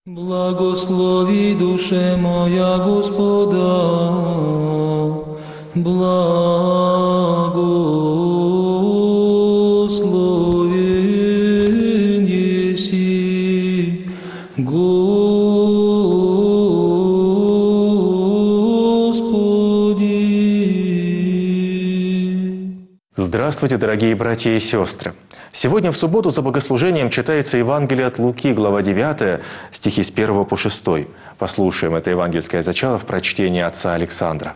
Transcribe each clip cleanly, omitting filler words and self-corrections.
Благослови, душе моя, Господа, благословен еси, Господи. Здравствуйте, дорогие братья и сестры! Сегодня в субботу за богослужением читается Евангелие от Луки, глава 9, стихи с 1 по 6. Послушаем это евангельское зачало в прочтении отца Александра.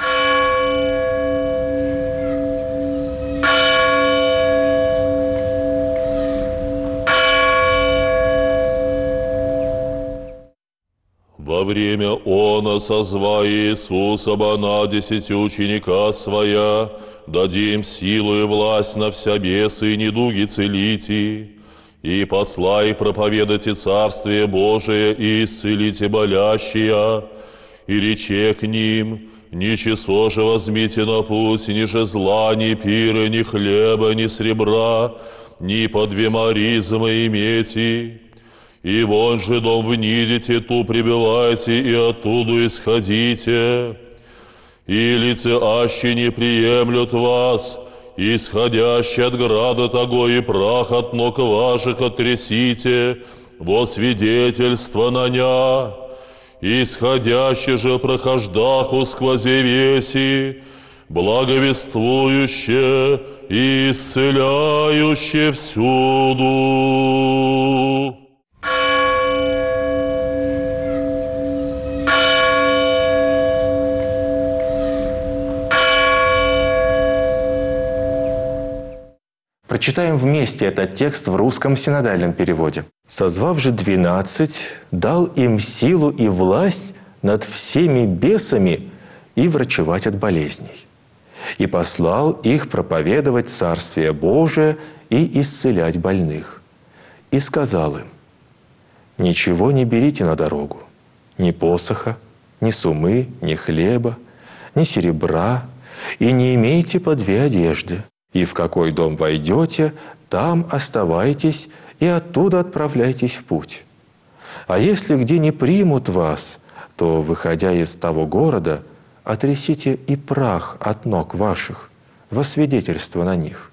Во время она, созва Иисуса на 10 ученика своя, дадим силу и власть на вся бесы и недуги целите, и послай проповедайте Царствие Божие и исцелите болящие, и рече к ним: ничего же возьмите на путь, ни же зла, ни пира, ни хлеба, ни сребра, ни по 2 маризмы имейте. И вон же дом внидите, ту пребывайте, и оттуда исходите. И лицеащие не приемлют вас, исходящие от града того, и прах от ног ваших оттрясите, во свидетельство на ня. Исходящие же прохождаху сквозе веси, благовествующие и исцеляющие всюду. Прочитаем вместе этот текст в русском синодальном переводе. «Созвав же 12, дал им силу и власть над всеми бесами и врачевать от болезней. И послал их проповедовать Царствие Божие и исцелять больных. И сказал им: ничего не берите на дорогу, ни посоха, ни сумы, ни хлеба, ни серебра, и не имейте по 2 одежды. И в какой дом войдете, там оставайтесь, и оттуда отправляйтесь в путь. А если где не примут вас, то, выходя из того города, отрясите и прах от ног ваших, во свидетельство на них».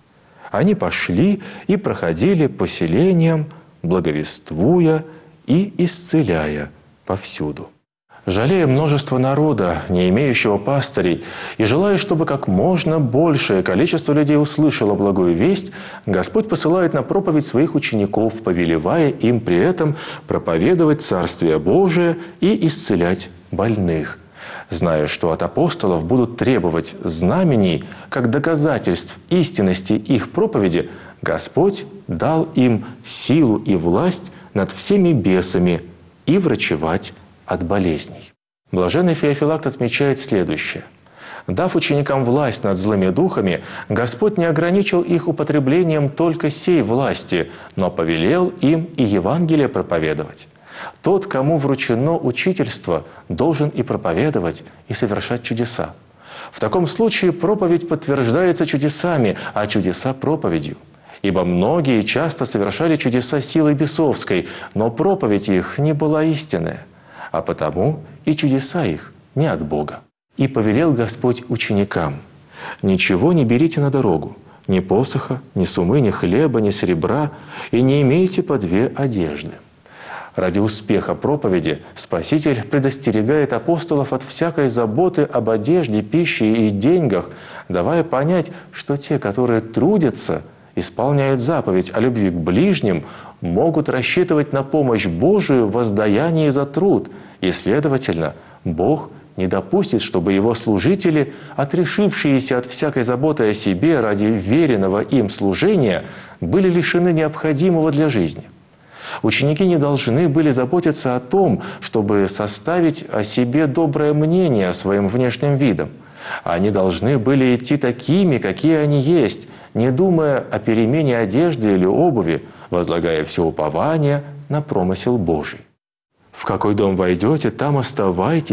Они пошли и проходили по селениям, благовествуя и исцеляя повсюду. Жалея множество народа, не имеющего пастырей, и желая, чтобы как можно большее количество людей услышало благую весть, Господь посылает на проповедь своих учеников, повелевая им при этом проповедовать Царствие Божие и исцелять больных. Зная, что от апостолов будут требовать знамений, как доказательств истинности их проповеди, Господь дал им силу и власть над всеми бесами и врачевать от болезней. Блаженный Феофилакт отмечает следующее. Дав ученикам власть над злыми духами, Господь не ограничил их употреблением только сей власти, но повелел им и Евангелие проповедовать. Тот, кому вручено учительство, должен и проповедовать, и совершать чудеса. В таком случае проповедь подтверждается чудесами, а чудеса – проповедью. Ибо многие часто совершали чудеса силой бесовской, но проповедь их не была истинная, а потому и чудеса их не от Бога. И повелел Господь ученикам: ничего не берите на дорогу, ни посоха, ни сумы, ни хлеба, ни серебра, и не имейте по 2 одежды. Ради успеха проповеди Спаситель предостерегает апостолов от всякой заботы об одежде, пище и деньгах, давая понять, что те, которые трудятся, исполняют заповедь о любви к ближним, могут рассчитывать на помощь Божию в воздаянии за труд, и, следовательно, Бог не допустит, чтобы Его служители, отрешившиеся от всякой заботы о себе ради веренного им служения, были лишены необходимого для жизни. Ученики не должны были заботиться о том, чтобы составить о себе доброе мнение своим внешним видом. Они должны были идти такими, какие они есть, не думая о перемене одежды или обуви, возлагая все упование на промысел Божий. «В какой дом войдете, там оставайтесь,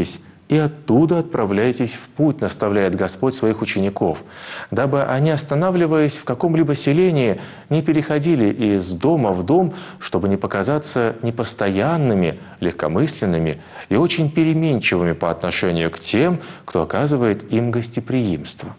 и оттуда отправляйтесь в путь, наставляет Господь своих учеников, дабы они, останавливаясь в каком-либо селении, не переходили из дома в дом, чтобы не показаться непостоянными, легкомысленными и очень переменчивыми по отношению к тем, кто оказывает им гостеприимство.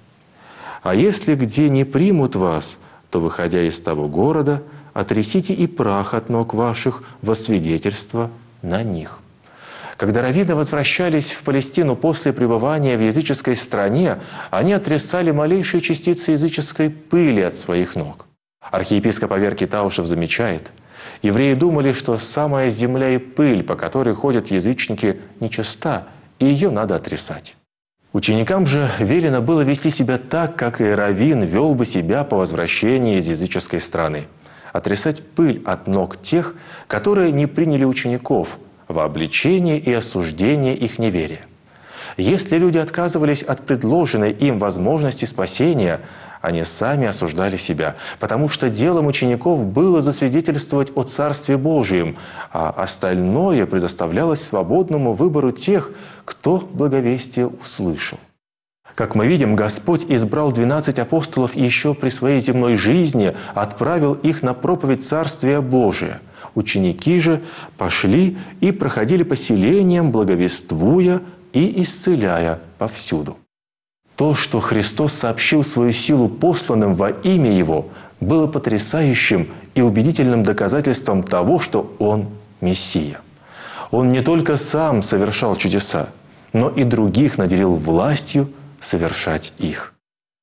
А если где не примут вас, то, выходя из того города, отрясите и прах от ног ваших во свидетельство на них». Когда раввины возвращались в Палестину после пребывания в языческой стране, они отрясали малейшие частицы языческой пыли от своих ног. Архиепископ Аверкий Таушев замечает: евреи думали, что самая земля и пыль, по которой ходят язычники, нечиста, и ее надо отрясать. Ученикам же велено было вести себя так, как и раввин вел бы себя по возвращении из языческой страны. Отрясать пыль от ног тех, которые не приняли учеников, во обличение и осуждение их неверия. Если люди отказывались от предложенной им возможности спасения, они сами осуждали себя, потому что делом учеников было засвидетельствовать о Царстве Божием, а остальное предоставлялось свободному выбору тех, кто благовестие услышал. Как мы видим, Господь избрал 12 апостолов и еще при своей земной жизни отправил их на проповедь Царствия Божия. Ученики же пошли и проходили по селениям, благовествуя и исцеляя повсюду. То, что Христос сообщил свою силу посланным во имя Его, было потрясающим и убедительным доказательством того, что Он Мессия. Он не только Сам совершал чудеса, но и других наделил властью совершать их.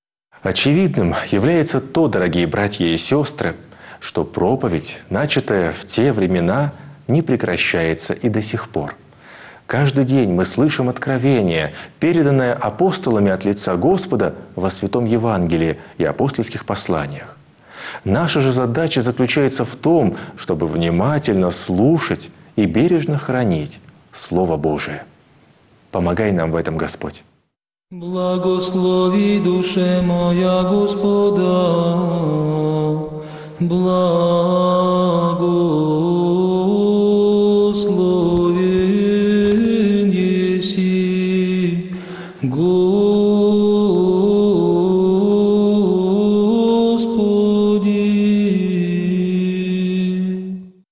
Очевидным является то, дорогие братья и сестры, что проповедь, начатая в те времена, не прекращается и до сих пор. Каждый день мы слышим откровение, переданное апостолами от лица Господа во Святом Евангелии и апостольских посланиях. Наша же задача заключается в том, чтобы внимательно слушать и бережно хранить Слово Божие. Помогай нам в этом, Господь. Благослови душе моя Господа, благослови.